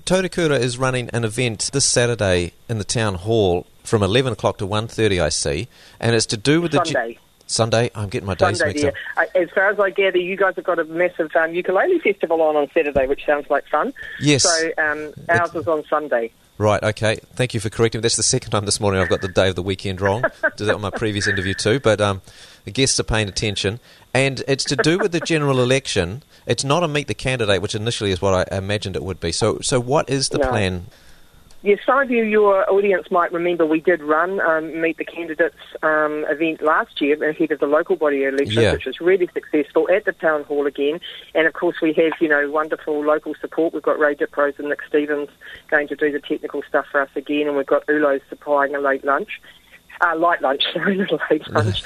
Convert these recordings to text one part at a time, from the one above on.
Tautakura is running an event this Saturday in the town hall from 11 o'clock to 1:30, I see, and it's to do with Sunday. Sunday? I'm getting my days mixed up. As far as I gather, you guys have got a massive ukulele festival on Saturday, which sounds like fun. Yes. So ours is on Sunday. Right, okay. Thank you for correcting me. That's the second time this morning I've got the day of the weekend wrong. Did that on my previous interview too, but the guests are paying attention. And it's to do with the general election. It's not a meet the candidate, which initially is what I imagined it would be. So what is the plan? Yes, some of you, your audience might remember we did run Meet the Candidates event last year ahead of the local body elections, which was really successful at the town hall again. And of course we have, wonderful local support. We've got Ray Diprose and Nick Stevens going to do the technical stuff for us again, and we've got Ulo's supplying a late lunch. Light lunch, sorry, not a late lunch.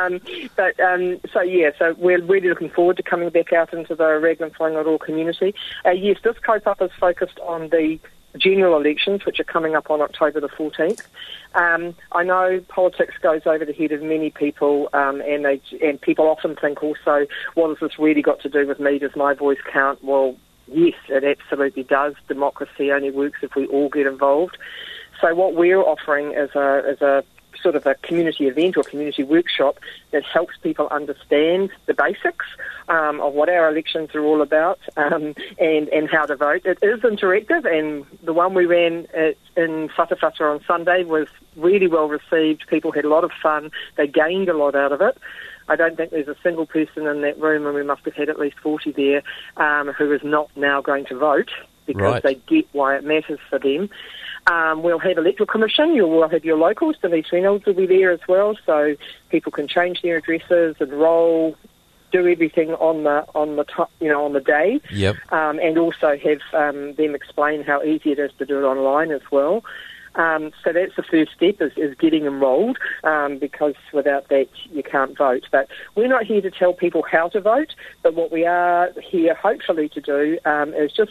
So we're really looking forward to coming back out into the Raglan Whangaroa community. Yes, this kaupapa is focused on the general elections, which are coming up on October the 14th. I know politics goes over the head of many people, and people often think also, what has this really got to do with me? Does my voice count? Well, yes, it absolutely does. Democracy only works if we all get involved. So what we're offering is a sort of a community event or community workshop that helps people understand the basics of what our elections are all about and how to vote. It is interactive, and the one we ran in Whatawhata on Sunday was really well received. People had a lot of fun. They gained a lot out of it. I don't think there's a single person in that room, and we must have had at least 40 there, who is not now going to vote because they get why it matters for them. We'll have Electoral Commission. You'll have your locals. Denise Reynolds will be there as well, so people can change their addresses, enrol, do everything on the day. Yep. And also have them explain how easy it is to do it online as well. So that's the first step is getting enrolled, because without that you can't vote. But we're not here to tell people how to vote, but what we are here hopefully to do is just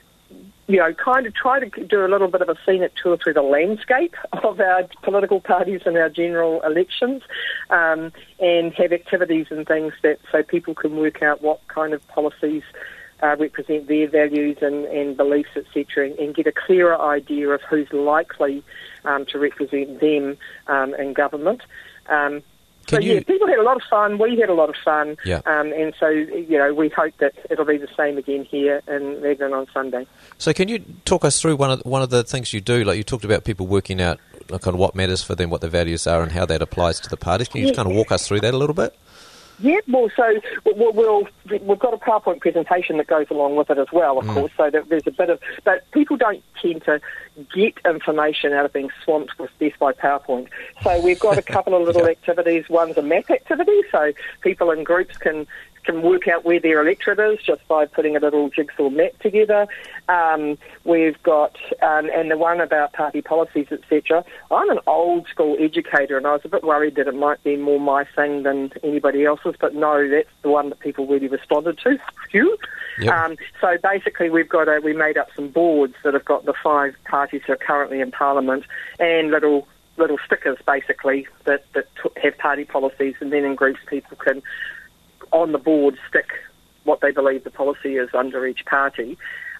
kind of try to do a little bit of a scenic tour through the landscape of our political parties and our general elections, and have activities and things so people can work out what kind of policies represent their values and beliefs, etc., and get a clearer idea of who's likely to represent them in government. People had a lot of fun. We had a lot of fun. Yeah. And so, we hope that it'll be the same again here in Raglan on Sunday. So can you talk us through one of the things you do? Like you talked about people working out kind of what matters for them, what their values are, and how that applies to the parties. Can you just kind of walk us through that a little bit? Yeah, well, so we've got a PowerPoint presentation that goes along with it as well, of course, so that there's a bit of... But people don't tend to get information out of being swamped with death by PowerPoint. So we've got a couple of little activities. One's a map activity, so people in groups can work out where their electorate is just by putting a little jigsaw map together. We've got, and the one about party policies, etc. I'm an old school educator, and I was a bit worried that it might be more my thing than anybody else's, but no, that's the one that people really responded to. Phew. Yep. So basically we made up some boards that have got the 5 parties that are currently in Parliament and little stickers basically that have party policies, and then in groups people can on the board stick what they believe the policy is under each party.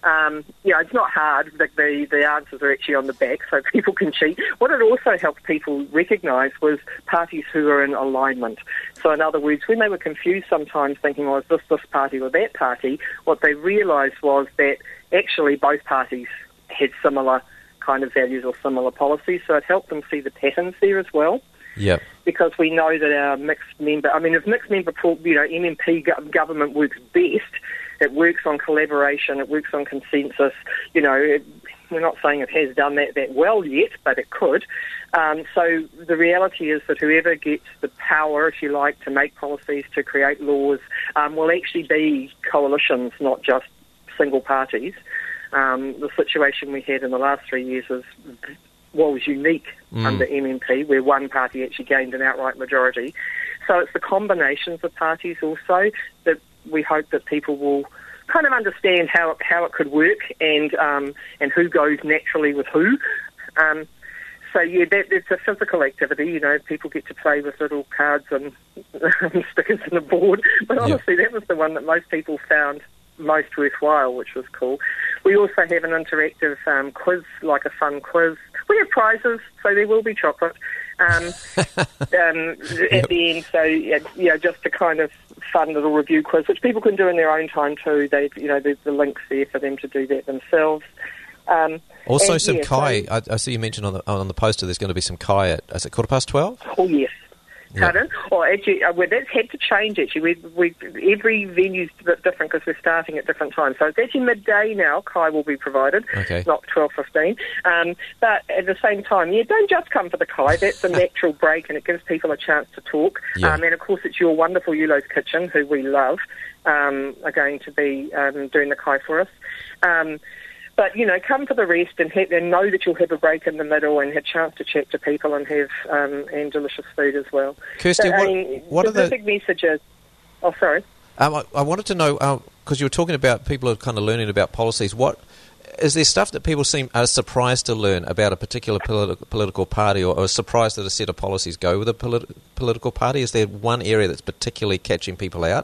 It's not hard. The answers are actually on the back, so people can cheat. What it also helped people recognise was parties who are in alignment. So in other words, when they were confused sometimes thinking, is this party or that party, what they realised was that actually both parties had similar kind of values or similar policies, so it helped them see the patterns there as well. Yep. Because we know that our mixed member, if mixed member, MMP government works best, it works on collaboration, it works on consensus. We're not saying it has done that well yet, but it could. So the reality is that whoever gets the power, if you like, to make policies, to create laws, will actually be coalitions, not just single parties. The situation we had in the last 3 years was unique under MMP, where one party actually gained an outright majority. So it's the combinations of parties also that we hope that people will kind of understand how it could work and who goes naturally with who. It's a physical activity. People get to play with little cards and stickers on the board. But honestly, that was the one that most people found most worthwhile, which was cool. We also have an interactive quiz, like a fun quiz. We have prizes, so there will be chocolate at the end. So, just a kind of fun little review quiz, which people can do in their own time too. There's the links there for them to do that themselves. Also, some Kai. I see you mentioned on the poster there's going to be some Kai at, is it 12:15? Oh, yes. Yeah. Pardon? Or actually, that's had to change, actually. Every venue's a bit different because we're starting at different times. So it's actually midday now, Kai will be provided, not 12:15. But at the same time, don't just come for the Kai. That's a natural break and it gives people a chance to talk. Yeah. And of course, it's your wonderful Yulo's Kitchen, who we love, are going to be doing the Kai for us. But, come for the rest and know that you'll have a break in the middle and have a chance to chat to people and have and delicious food as well. Kirsty, what are the big messages? Oh, sorry. I wanted to know, because you were talking about people are kind of learning about policies. What is there stuff that people are surprised to learn about a particular political party or surprised that a set of policies go with a political party? Is there one area that's particularly catching people out?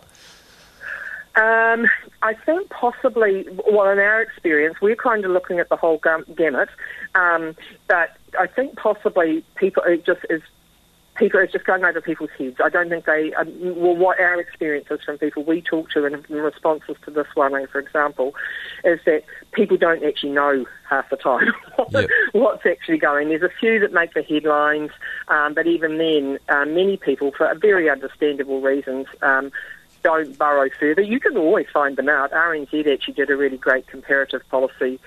I think possibly, in our experience, we're kind of looking at the whole gamut, but I think possibly it's just going over people's heads. I don't think what our experience is from people we talk to in responses to this one, for example, is that people don't actually know half the time what's actually going. There's a few that make the headlines, but even then, many people, for very understandable reasons, don't burrow further. You can always find them out. RNZ actually did a really great comparative policy,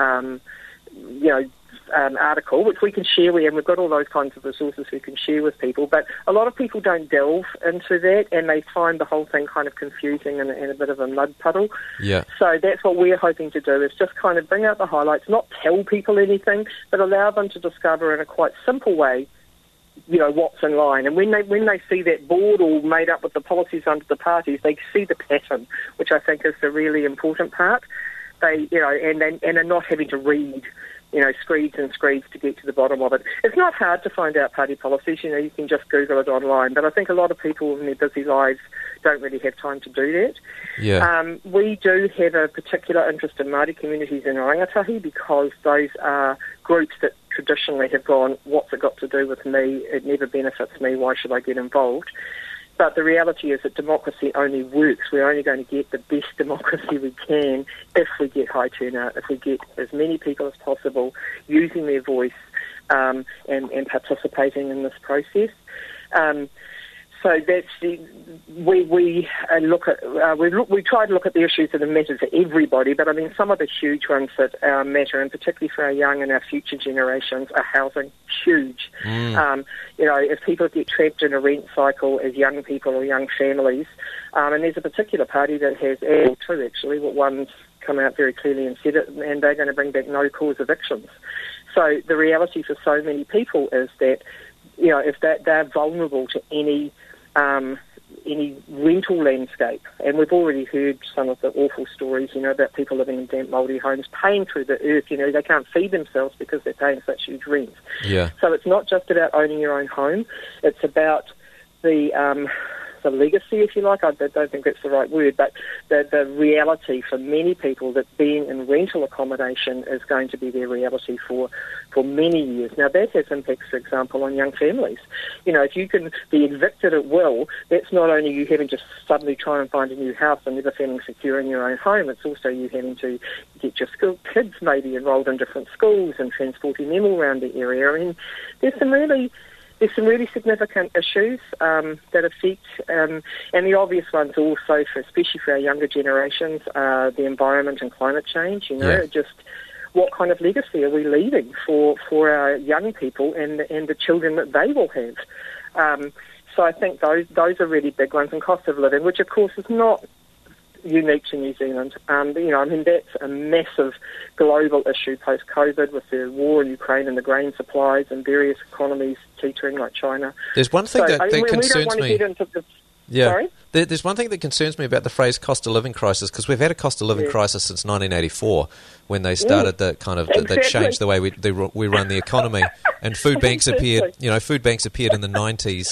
article, which we can share with, and we've got all those kinds of resources we can share with people. But a lot of people don't delve into that, and they find the whole thing kind of confusing and a bit of a mud puddle. Yeah. So that's what we're hoping to do, is just kind of bring out the highlights, not tell people anything, but allow them to discover in a quite simple way what's in line. And when they see that board all made up with the policies under the parties, they see the pattern, which I think is the really important part. They, and are not having to read, screeds and screeds to get to the bottom of it. It's not hard to find out party policies. You can just Google it online. But I think a lot of people in their busy lives don't really have time to do that. Yeah. We do have a particular interest in Māori communities in Rangatahi, because those are groups that traditionally have gone, what's it got to do with me? It never benefits me. Why should I get involved? But the reality is that democracy only works. We're only going to get the best democracy we can if we get high turnout, if we get as many people as possible using their voice and participating in this process. So that's we try to look at the issues that matter to everybody, but I mean some of the huge ones that matter, and particularly for our young and our future generations, are housing. Huge. If people get trapped in a rent cycle as young people or young families, and there's a particular party that has, two actually, but one's come out very clearly and said it, and they're going to bring back no-cause evictions. So the reality for so many people is that, if they're vulnerable to any rental landscape, and we've already heard some of the awful stories, about people living in damp, mouldy homes, paying through the earth. They can't feed themselves because they're paying such huge rent. Yeah. So it's not just about owning your own home; it's about the legacy, if you like. I don't think that's the right word, but the reality for many people that being in rental accommodation is going to be their reality for many years. Now, that has impacts, for example, on young families. If you can be evicted at will, that's not only you having to suddenly try and find a new house and never feeling secure in your own home, it's also you having to get your kids maybe enrolled in different schools and transporting them all around the area. I mean, there's some really significant issues that affect, and the obvious ones also, especially for our younger generations, the environment and climate change. Just what kind of legacy are we leaving for our young people and the children that they will have? So I think those are really big ones, and cost of living, which of course is not unique to New Zealand. That's a massive global issue post-COVID with the war in Ukraine and the grain supplies and various economies teetering like China. There's one thing that concerns we don't want to me. Get into the, yeah. Sorry? There's one thing that concerns me about the phrase cost of living crisis, because we've had a cost of living crisis since 1984 when they started they changed the way we run the economy, and food banks appeared. Food banks appeared in the 90s.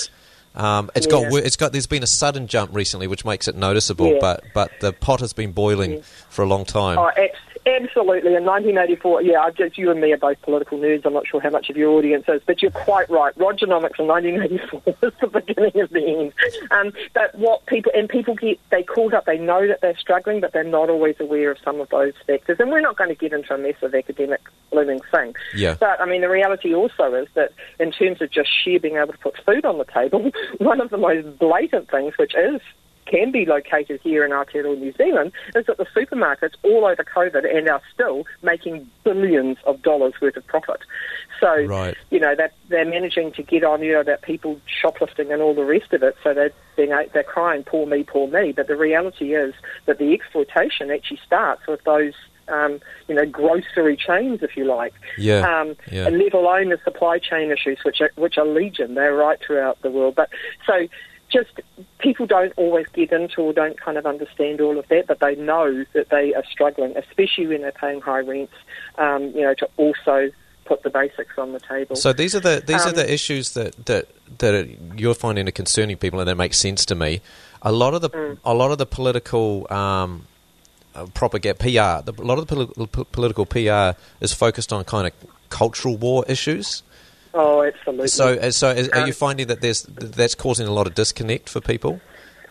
There's been a sudden jump recently, which makes it noticeable. But the pot has been boiling for a long time. Oh, absolutely. In 1984, just you and me are both political nerds. I'm not sure how much of your audience is, but you're quite right. Rogernomics in 1984 was the beginning of the end. But what people get, they caught up. They know that they're struggling, but they're not always aware of some of those factors. And we're not going to get into a massive academic blooming thing. Yeah. But I mean, the reality also is that in terms of just sheer being able to put food on the table, one of the most blatant things, which can be located here in Aotearoa, New Zealand, is that the supermarkets all over COVID and are still making billions of dollars worth of profit. So, right. That they're managing to get on, about people shoplifting and all the rest of it. So they're crying, poor me, poor me. But the reality is that the exploitation actually starts with those grocery chains, if you like. And let alone the supply chain issues, which are legion. They're right throughout the world. But so just people don't always get into or don't kind of understand all of that, but they know that they are struggling, especially when they're paying high rents, to also put the basics on the table. So these are the issues that you're finding are concerning people, and that makes sense to me. A lot of the political propaganda PR, a lot of the political PR is focused on kind of cultural war issues. Oh, absolutely. So are you finding that that's causing a lot of disconnect for people?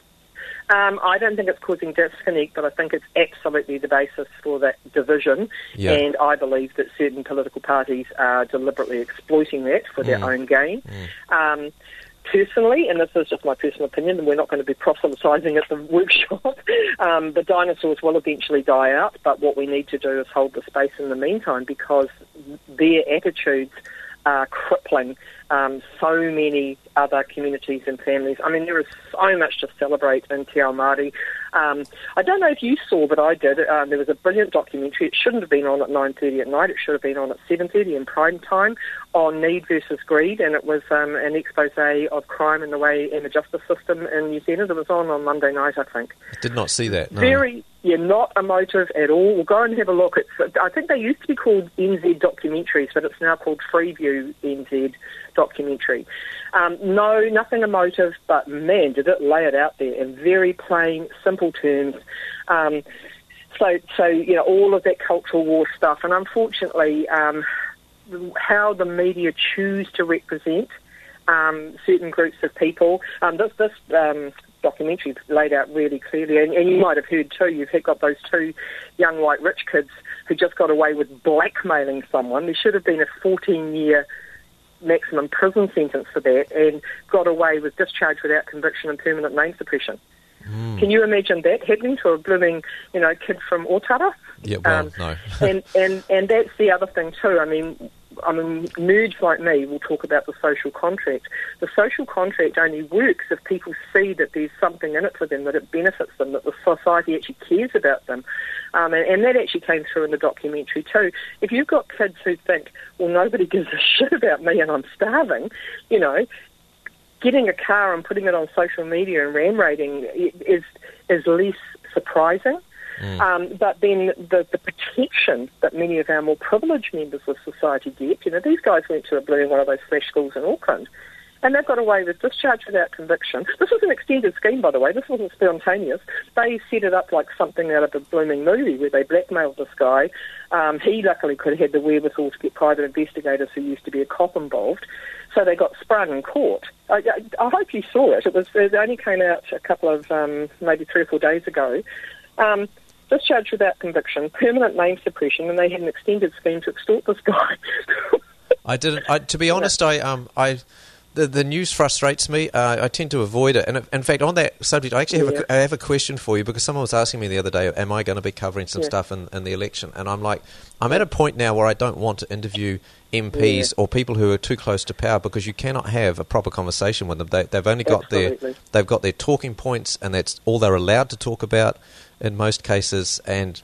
I don't think it's causing disconnect, but I think it's absolutely the basis for that division. Yeah. And I believe that certain political parties are deliberately exploiting that for their own gain. Personally, and this is just my personal opinion, and we're not going to be proselytising at the workshop, the dinosaurs will eventually die out, but what we need to do is hold the space in the meantime, because their attitudes are crippling so many other communities and families. I mean, there is so much to celebrate in Te Ao Māori. I don't know if you saw, but I did. There was a brilliant documentary. It shouldn't have been on at 9:30 at night. It should have been on at 7:30 in prime time, on need versus greed, and it was an expose of crime and the way in the justice system in New Zealand. It was on Monday night, I think. I did not see that, no. Not emotive at all. We'll go and have a look. I think they used to be called NZ documentaries, but it's now called Freeview NZ documentary. No, nothing emotive, but man, did it lay it out there in very plain, simple terms. So all of that cultural war stuff, and unfortunately, how the media choose to represent certain groups of people. This documentary laid out really clearly, and you might have heard too, you've got those two young white rich kids who just got away with blackmailing someone. There should have been a 14-year maximum prison sentence for that, and got away with discharge without conviction and permanent name suppression. Can you imagine that happening to a blooming, kid from Otara? Yeah, well, no. and that's the other thing too. I mean, nerds like me will talk about the social contract. The social contract only works if people see that there's something in it for them, that it benefits them, that the society actually cares about them. And that actually came through in the documentary too. If you've got kids who think, well, nobody gives a shit about me and I'm starving, getting a car and putting it on social media and ram raiding is less surprising. But then the protection that many of our more privileged members of society get, these guys went to one of those flash schools in Auckland, and they've got away with discharge without conviction. This was an extended scheme, by the way. This wasn't spontaneous. They set it up like something out of a blooming movie where they blackmailed this guy. He luckily could have had the wherewithal to get private investigators who used to be a cop involved. So they got sprung in court. I hope you saw it. It only came out a couple of, maybe 3 or 4 days ago. Discharge without conviction, permanent name suppression, and they had an extended scheme to extort this guy. I didn't. To be honest, the news frustrates me. I tend to avoid it. And in fact, on that subject, I actually have a question for you, because someone was asking me the other day, am I going to be covering some stuff in the election? And I'm like, I'm at a point now where I don't want to interview MPs or people who are too close to power, because you cannot have a proper conversation with them. They've only got their talking points, and that's all they're allowed to talk about in most cases. And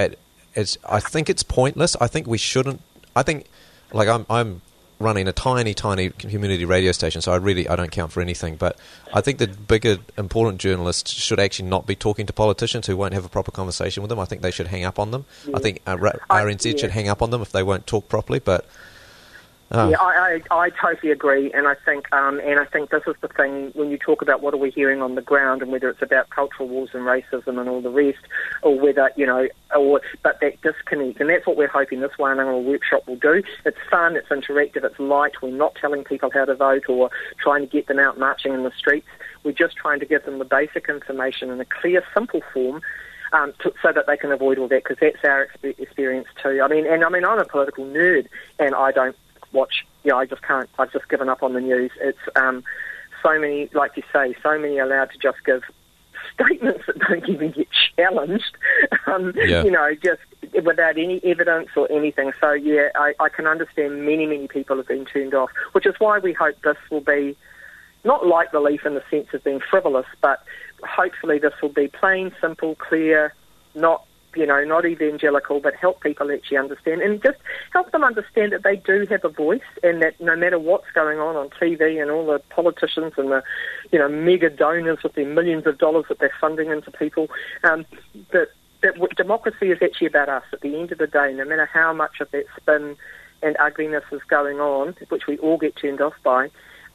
I think it's pointless. I think we shouldn't. I think, like, I'm running a tiny community radio station, so I don't count for anything. But I think the bigger, important journalists should actually not be talking to politicians who won't have a proper conversation with them. I think they should hang up on them. I think RNZ should hang up on them if they won't talk properly. But Oh. Yeah, I totally agree, and I think this is the thing when you talk about what are we hearing on the ground, and whether it's about cultural wars and racism and all the rest, or whether but that disconnect, and that's what we're hoping this Wānanga workshop will do. It's fun, it's interactive, it's light. We're not telling people how to vote or trying to get them out marching in the streets. We're just trying to give them the basic information in a clear, simple form. So that they can avoid all that, because that's our experience too. I mean, I'm a political nerd, and I don't watch. I just can't. I've just given up on the news. It's so many, like you say, so many allowed to just give statements that don't even get challenged. Just without any evidence or anything. So yeah, I can understand many people have been turned off, which is why we hope this will be not light relief in the sense of being frivolous, but hopefully this will be plain, simple, clear, not evangelical, but help people actually understand, and just help them understand that they do have a voice, and that no matter what's going on TV and all the politicians and the mega donors with their millions of dollars that they're funding into people, that democracy is actually about us at the end of the day. No matter how much of that spin and ugliness is going on, which we all get turned off by,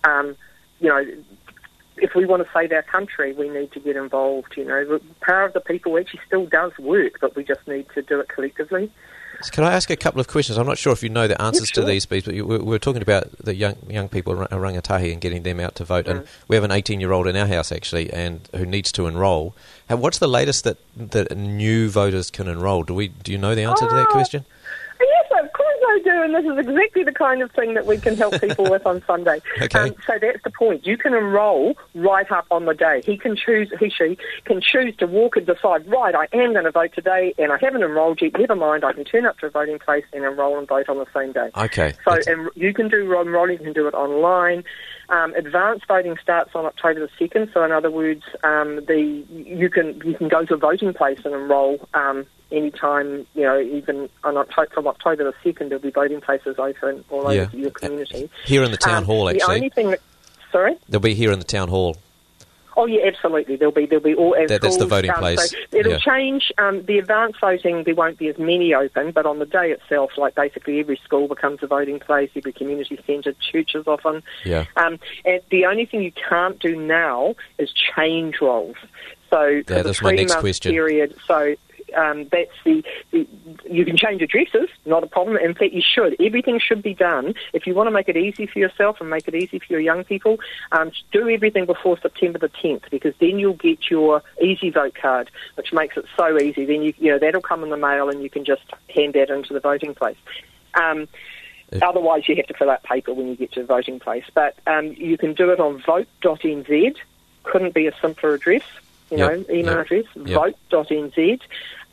if we want to save our country, we need to get involved. The power of the people actually still does work, but we just need to do it collectively. So can I ask a couple of questions? I'm not sure if you know the answers to these, but we're talking about the young people in rangatahi and getting them out to vote. And we have an 18-year-old in our house, actually, and who needs to enrol. And what's the latest that new voters can enrol? Do you know the answer to that question? Yes, of course I do, and this is exactly the kind of thing that we can help people with on Sunday. Okay. So that's the point. You can enrol right up on the day. She can choose to walk and decide, right, I am going to vote today, and I haven't enrolled yet. Never mind, I can turn up to a voting place and enrol and vote on the same day. Okay. So you can do enrolling, you can do it online. Advanced voting starts on October the 2nd, so in other words, you can go to a voting place and enrol anytime, even from October the 2nd, there'll be voting places open all over your community. Here in the town hall, actually. The only thing sorry? They'll be here in the town hall. Oh yeah, absolutely. There'll be all. That's the voting place. So it'll change. The advanced voting, there won't be as many open, but on the day itself, like basically every school becomes a voting place, every community centre, churches often. Yeah. And the only thing you can't do now is change rolls. So for the that's my next 3-month question. period. So that's you can change addresses, not a problem. In fact, you should. Everything should be done. If you want to make it easy for yourself and make it easy for your young people, do everything before September the 10th, because then you'll get your Easy Vote card, which makes it so easy. Then that'll come in the mail and you can just hand that into the voting place. Otherwise, you have to fill out paper when you get to the voting place. But you can do it on vote.nz. Couldn't be a simpler address. Email address, vote.nz.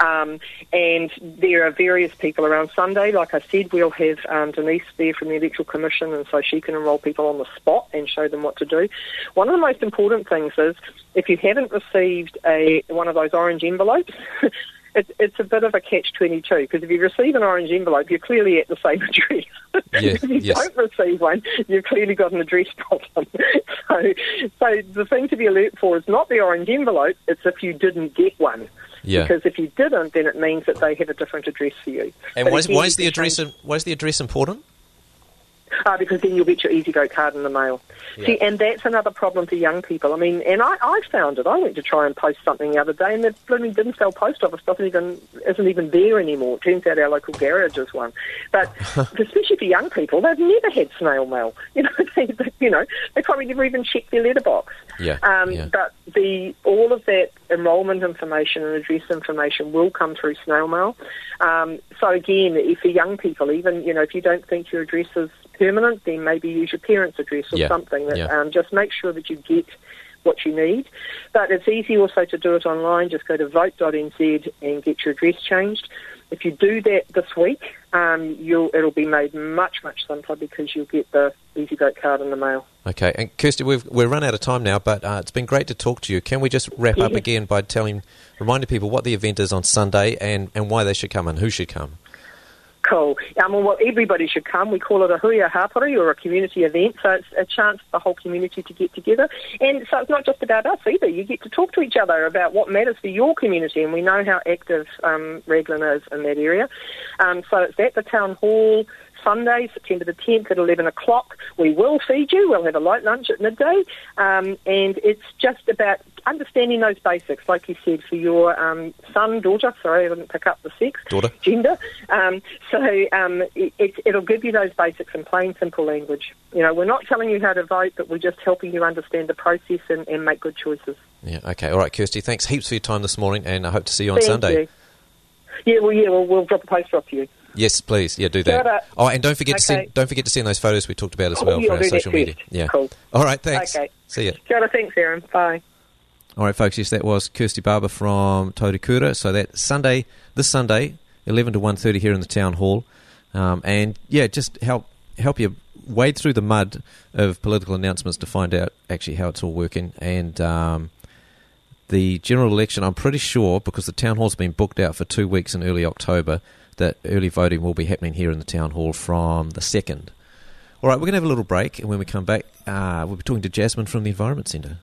And there are various people around Sunday. Like I said, we'll have Denise there from the Electoral Commission, and so she can enrol people on the spot and show them what to do. One of the most important things is, if you haven't received one of those orange envelopes, it's a bit of a catch-22, because if you receive an orange envelope, you're clearly at the same address. If you don't receive one, you've clearly got an address problem. So the thing to be alert for is not the orange envelope, it's if you didn't get one. Yeah. Because if you didn't, then it means that they have a different address for you. And why is the address important? Because then you'll get your Easy Vote card in the mail. Yeah. See, and that's another problem for young people. I mean, and I found it. I went to try and post something the other day, and the blooming Dinsdale post office isn't even there anymore. It turns out our local garage is one. But especially for young people, they've never had snail mail. They probably never even checked their letterbox. But all of that enrolment information and address information will come through snail mail. So again, for young people, even if you don't think your address is permanent, then maybe use your parents' address or something. Just make sure that you get what you need. But it's easy also to do it online. Just go to vote.nz and get your address changed. If you do that this week, it'll be made much, much simpler, because you'll get the Easy Vote card in the mail. Okay, and Kirsty, we've run out of time now, but it's been great to talk to you. Can we just wrap up again by reminding people what the event is on Sunday and why they should come and who should come? Cool. Well, everybody should come. We call it a Huia Hapari, or a community event, so it's a chance for the whole community to get together. And so it's not just about us either. You get to talk to each other about what matters for your community, and we know how active Raglan is in that area. So it's at the Town Hall, Sunday, September the 10th at 11 o'clock. We will feed you. We'll have a light lunch at midday. And it's just about understanding those basics, like you said, for your daughter. Sorry, I didn't pick up the sex. Daughter. Gender. It'll give you those basics in plain, simple language. You know, we're not telling you how to vote, but we're just helping you understand the process and make good choices. Yeah, okay. All right, Kirsty, thanks heaps for your time this morning, and I hope to see you on Sunday. You. We'll drop a poster off to you. Yes, please. Yeah, do that. Oh, and don't forget to send those photos we talked about as well for our social media. Yeah. Cool. All right, thanks. Okay. See ya. Kia ora, thanks, Aaron. Bye. All right, folks. Yes, that was Kirsty Barber from Taurikura. So that this Sunday, 11 to 1:30 here in the Town Hall, and yeah, just help you wade through the mud of political announcements to find out actually how it's all working. And the general election, I'm pretty sure, because the Town Hall's been booked out for 2 weeks in early October, that early voting will be happening here in the Town Hall from the 2nd. All right, we're going to have a little break, and when we come back, we'll be talking to Jasmine from the Environment Centre.